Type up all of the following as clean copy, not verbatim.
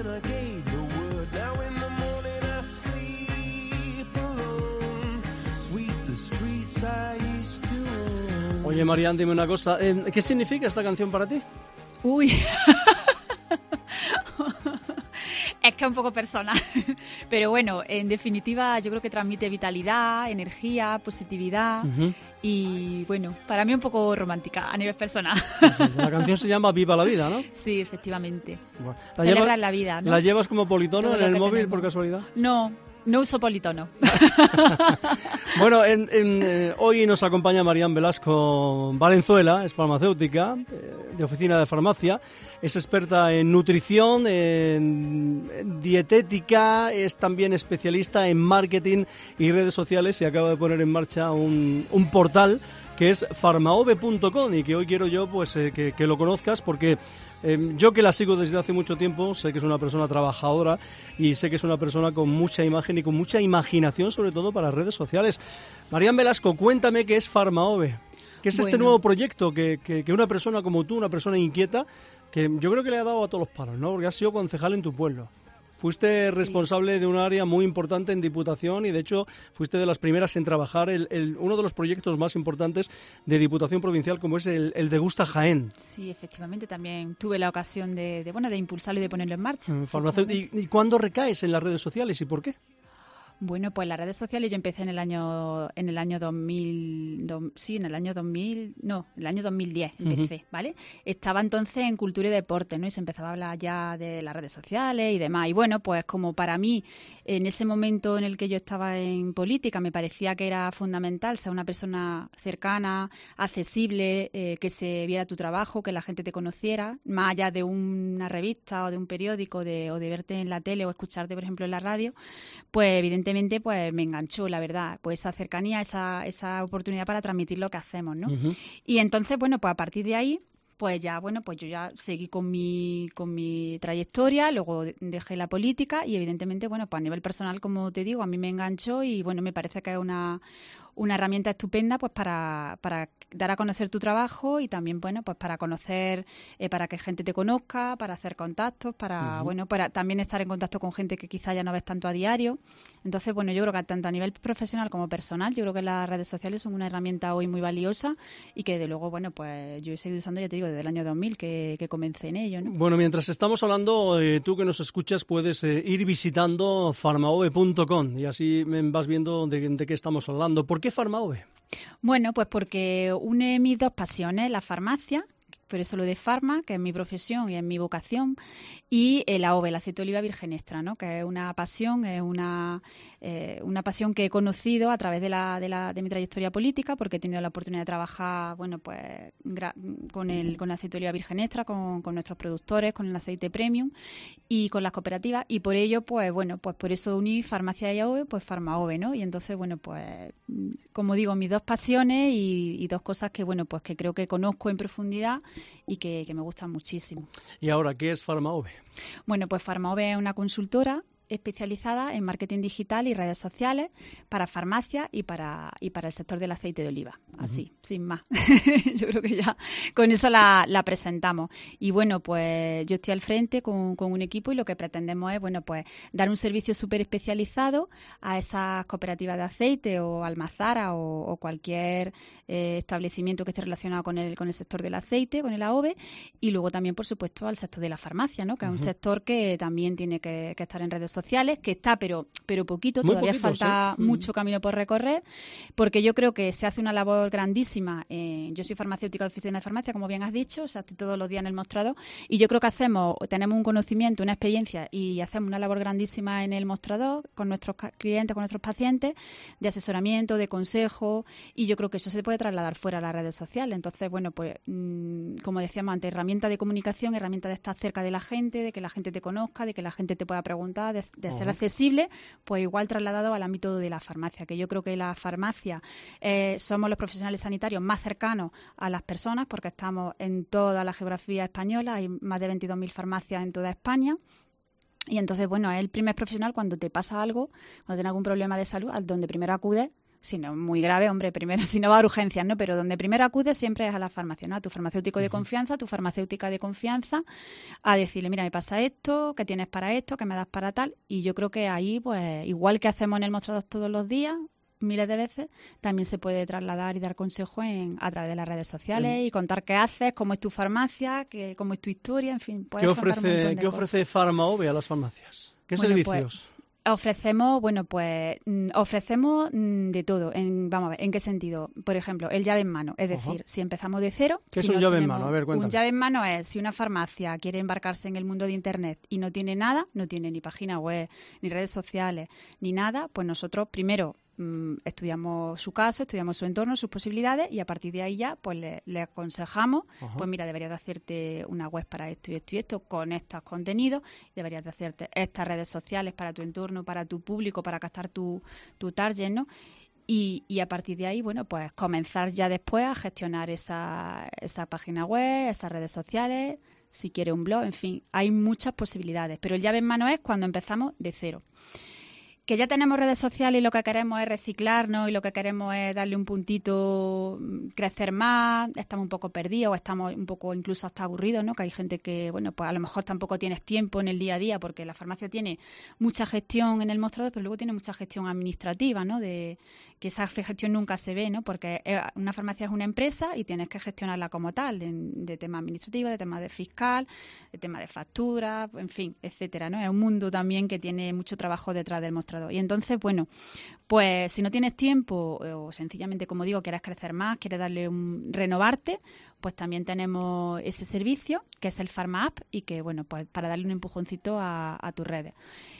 and I gave the word. Now in the morning I sleep alone. Sweep the streets I used to own. Oye, Marian, dime una cosa. ¿Qué significa esta canción para ti? Uy. Es que es un poco personal, pero bueno, en definitiva yo creo que transmite vitalidad, energía, positividad y bueno, para mí un poco romántica a nivel personal. La canción se llama Viva la vida, ¿no? Sí, efectivamente. Bueno, Celebrar la vida, ¿no? ¿La llevas como politono Todo en lo el que móvil tenemos. por casualidad? No uso politono. Bueno, hoy nos acompaña Marian Velasco Valenzuela, es farmacéutica, de oficina de farmacia, es experta en nutrición, en dietética, es también especialista en marketing y redes sociales y acaba de poner en marcha un portal que es farmaove.com y que hoy quiero yo pues que lo conozcas porque yo que la sigo desde hace mucho tiempo, sé que es una persona trabajadora y sé que es una persona con mucha imagen y con mucha imaginación, sobre todo para redes sociales. Marian Velasco, cuéntame qué es Farmaove. ¿Qué es este nuevo proyecto que una persona como tú, una persona inquieta, que yo creo que le ha dado a todos los palos, ¿no? Porque has sido concejal en tu pueblo. Fuiste responsable de un área muy importante en Diputación y, de hecho, fuiste de las primeras en trabajar uno de los proyectos más importantes de Diputación Provincial, como es el de Gusta Jaén. Sí, efectivamente, también tuve la ocasión de impulsarlo y de ponerlo en marcha. ¿Y cuándo recaes en las redes sociales y por qué? Bueno, pues las redes sociales yo empecé en el año 2000, en el año 2010 empecé, ¿vale? Estaba entonces en Cultura y Deporte, ¿no? Y se empezaba a hablar ya de las redes sociales y demás. Y bueno, pues como para mí, en ese momento en el que yo estaba en política, me parecía que era fundamental ser una persona cercana, accesible, que se viera tu trabajo, que la gente te conociera, más allá de una revista o de un periódico o de verte en la tele o escucharte, por ejemplo, en la radio, pues evidentemente pues me enganchó, la verdad, pues esa cercanía, esa oportunidad para transmitir lo que hacemos, ¿no? Y entonces, bueno, pues a partir de ahí, pues yo ya seguí con mi trayectoria, luego dejé la política y evidentemente, bueno, pues a nivel personal, como te digo, a mí me enganchó y bueno, me parece que es una herramienta estupenda pues para dar a conocer tu trabajo y también bueno pues para conocer, para que gente te conozca, para hacer contactos, para para también estar en contacto con gente que quizá ya no ves tanto a diario. Entonces bueno, yo creo que tanto a nivel profesional como personal, yo creo que las redes sociales son una herramienta hoy muy valiosa y que de luego bueno pues yo he seguido usando, ya te digo, desde el año 2000 que comencé en ello, ¿no? Bueno, mientras estamos hablando, tú que nos escuchas puedes ir visitando farmaove.com y así vas viendo de qué estamos hablando. ¿Por qué Farmaove? Bueno, pues porque une mis dos pasiones, la farmacia, por eso lo de farma, que es mi profesión y es mi vocación, y el AOVE, el aceite de oliva virgen extra, ¿no? Que es una pasión, una pasión que he conocido a través de mi trayectoria política, porque he tenido la oportunidad de trabajar, bueno, pues con el aceite de oliva virgen extra, con nuestros productores, con el aceite premium y con las cooperativas, y por ello, pues bueno, pues por eso uní farmacia y AOVE, pues Farmaove, ¿no? Y entonces, bueno, pues como digo, mis dos pasiones y dos cosas que, bueno, pues que creo que conozco en profundidad y que me gustan muchísimo. ¿Y ahora qué es Farmaove? Bueno, pues Farmaove es una consultora especializada en marketing digital y redes sociales para farmacia y para el sector del aceite de oliva. Así, sin más. Yo creo que ya con eso la presentamos. Y bueno, pues yo estoy al frente con un equipo y lo que pretendemos es, bueno, pues dar un servicio súper especializado a esas cooperativas de aceite o almazara o cualquier establecimiento que esté relacionado con el sector del aceite, con el AOVE, y luego también, por supuesto, al sector de la farmacia, ¿no? Que es un sector que también tiene que estar en redes sociales, que está, pero poquito, muy todavía poquito, falta sí. mucho camino por recorrer, porque yo creo que se hace una labor grandísima. Yo soy farmacéutica de oficina de farmacia, como bien has dicho, o sea, estoy todos los días en el mostrador, y yo creo que tenemos un conocimiento, una experiencia, y hacemos una labor grandísima en el mostrador, con nuestros clientes, con nuestros pacientes, de asesoramiento, de consejo, y yo creo que eso se puede trasladar fuera a las redes sociales. Entonces, bueno, pues, como decíamos antes, herramienta de comunicación, herramienta de estar cerca de la gente, de que la gente te conozca, de que la gente te pueda preguntar, de ser accesible, pues igual trasladado al ámbito de la farmacia, que yo creo que la farmacia somos los profesionales sanitarios más cercanos a las personas, porque estamos en toda la geografía española, hay más de 22.000 farmacias en toda España. Y entonces, bueno, es el primer profesional cuando te pasa algo, cuando tienes algún problema de salud, al donde primero acudes Si no es muy grave, hombre, primero, si no va a urgencias, ¿no? Pero donde primero acudes siempre es a la farmacia, ¿no? A tu farmacéutico de confianza, a tu farmacéutica de confianza, a decirle, mira, me pasa esto, ¿qué tienes para esto? ¿Qué me das para tal? Y yo creo que ahí, pues, igual que hacemos en el mostrador todos los días, miles de veces, también se puede trasladar y dar consejo a través de las redes sociales y contar qué haces, cómo es tu farmacia, cómo es tu historia, en fin. ¿Qué ofrece PharmaOve a las farmacias? ¿Qué servicios? Ofrecemos, ofrecemos de todo. Vamos a ver, ¿en qué sentido? Por ejemplo, el llave en mano. Es decir, si empezamos de cero... ¿Qué es un llave en mano? A ver, cuéntame. Un llave en mano es si una farmacia quiere embarcarse en el mundo de Internet y no tiene nada, no tiene ni página web, ni redes sociales, ni nada, pues nosotros primero estudiamos su caso, estudiamos su entorno, sus posibilidades y a partir de ahí ya pues le aconsejamos, pues mira, deberías de hacerte una web para esto y esto y esto con estos contenidos, deberías de hacerte estas redes sociales para tu entorno, para tu público, para captar tu target, ¿no? Y a partir de ahí, bueno, pues comenzar ya después a gestionar esa página web, esas redes sociales, si quiere un blog, en fin, hay muchas posibilidades, pero el llave en mano es cuando empezamos de cero. Que ya tenemos redes sociales y lo que queremos es reciclarnos y lo que queremos es darle un puntito, crecer más, estamos un poco perdidos, estamos un poco incluso hasta aburridos, ¿no? Que hay gente que, bueno, pues a lo mejor tampoco tienes tiempo en el día a día porque la farmacia tiene mucha gestión en el mostrador, pero luego tiene mucha gestión administrativa, ¿no? De que esa gestión nunca se ve, ¿no? Porque una farmacia es una empresa y tienes que gestionarla como tal, de tema administrativo, de tema de fiscal, de tema de factura, en fin, etcétera, ¿no? Es un mundo también que tiene mucho trabajo detrás del mostrador. Y entonces, bueno, pues si no tienes tiempo o sencillamente, como digo, quieres crecer más, quieres renovarte, pues también tenemos ese servicio que es el Pharma App y que, bueno, pues para darle un empujoncito a tus redes.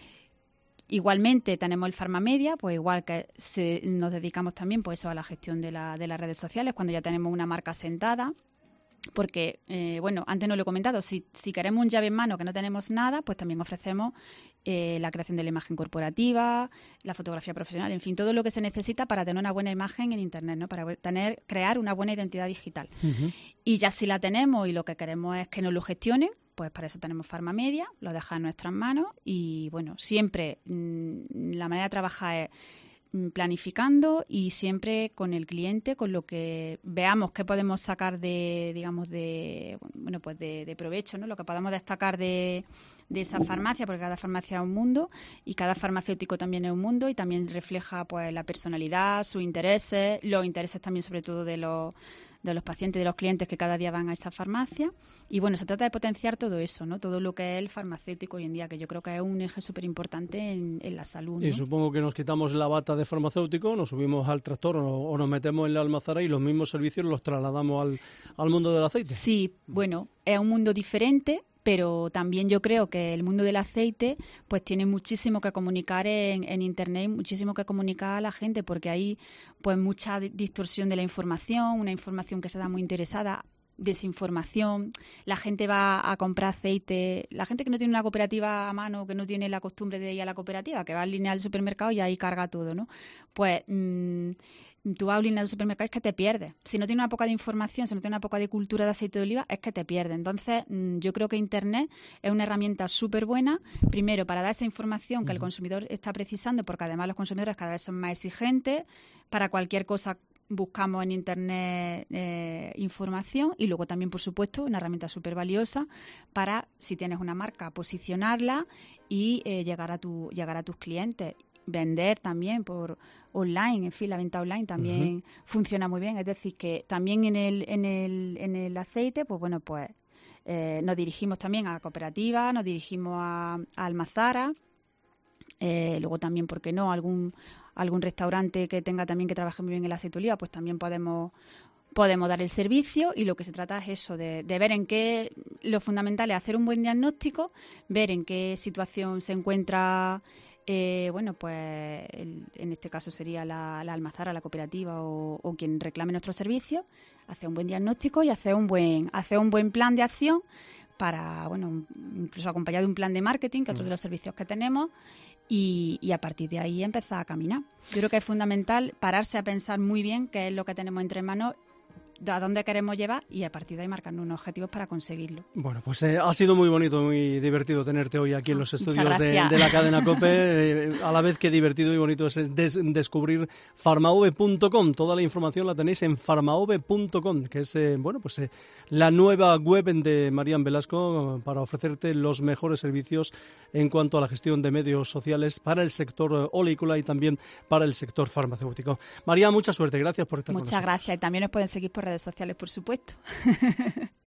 Igualmente tenemos el Pharma Media, pues igual que nos dedicamos también pues eso a la gestión de las redes sociales cuando ya tenemos una marca sentada. Porque, antes no lo he comentado, si queremos un llave en mano que no tenemos nada, pues también ofrecemos la creación de la imagen corporativa, la fotografía profesional, en fin, todo lo que se necesita para tener una buena imagen en Internet, ¿no? Para crear una buena identidad digital. Uh-huh. Y ya si la tenemos y lo que queremos es que nos lo gestionen, pues para eso tenemos Pharma Media, lo deja en nuestras manos y, bueno, siempre la manera de trabajar es planificando y siempre con el cliente, con lo que veamos que podemos sacar de provecho, ¿no? Lo que podamos destacar de esa farmacia, porque cada farmacia es un mundo y cada farmacéutico también es un mundo y también refleja pues la personalidad, sus intereses, los intereses también sobre todo de los pacientes, de los clientes que cada día van a esa farmacia. Y bueno, se trata de potenciar todo eso, ¿no? Todo lo que es el farmacéutico hoy en día, que yo creo que es un eje súper importante en la salud, ¿no? Y supongo que nos quitamos la bata de farmacéutico, nos subimos al tractor o nos metemos en la almazara y los mismos servicios los trasladamos al mundo del aceite. Sí, bueno, es un mundo diferente, pero también yo creo que el mundo del aceite pues tiene muchísimo que comunicar en Internet, muchísimo que comunicar a la gente, porque hay pues mucha distorsión de la información, una información que se da muy interesada, desinformación, la gente va a comprar aceite, la gente que no tiene una cooperativa a mano, que no tiene la costumbre de ir a la cooperativa, que va al lineal del supermercado y ahí carga todo, ¿no? Pues tú vas a un lineal del supermercado y es que te pierdes. Si no tiene una poca de información, si no tiene una poca de cultura de aceite de oliva, es que te pierdes. Entonces, yo creo que Internet es una herramienta súper buena, primero para dar esa información que el consumidor está precisando, porque además los consumidores cada vez son más exigentes, para cualquier cosa buscamos en Internet información y luego también, por supuesto, una herramienta súper valiosa para, si tienes una marca, posicionarla y llegar a tus clientes. Vender también por online, en fin, la venta online también funciona muy bien. Es decir, que también en el aceite, pues bueno, pues nos dirigimos también a cooperativas, nos dirigimos a almazara, luego también, ¿por qué no?, algún restaurante que tenga también que trabaje muy bien el aceite de oliva, pues también podemos dar el servicio y lo que se trata es eso, de ver en qué, lo fundamental es hacer un buen diagnóstico, ver en qué situación se encuentra, pues en este caso sería la almazara, la cooperativa o quien reclame nuestros servicios, hacer un buen diagnóstico y hacer un buen plan de acción para, bueno, incluso acompañado de un plan de marketing, que es otro de los servicios que tenemos, y a partir de ahí empezar a caminar. Yo creo que es fundamental pararse a pensar muy bien qué es lo que tenemos entre manos a dónde queremos llevar y a partir de ahí marcarnos unos objetivos para conseguirlo. Bueno, pues ha sido muy bonito, muy divertido tenerte hoy aquí en los estudios de gracias. la cadena COPE. A la vez que divertido y bonito es descubrir farmahove.com. Toda la información la tenéis en farmahove.com, que es la nueva web de Marían Velasco para ofrecerte los mejores servicios en cuanto a la gestión de medios sociales para el sector oleícola y también para el sector farmacéutico. María, mucha suerte. Gracias por estar con nosotros. Muchas gracias. Y también nos pueden seguir por redes sociales, por supuesto.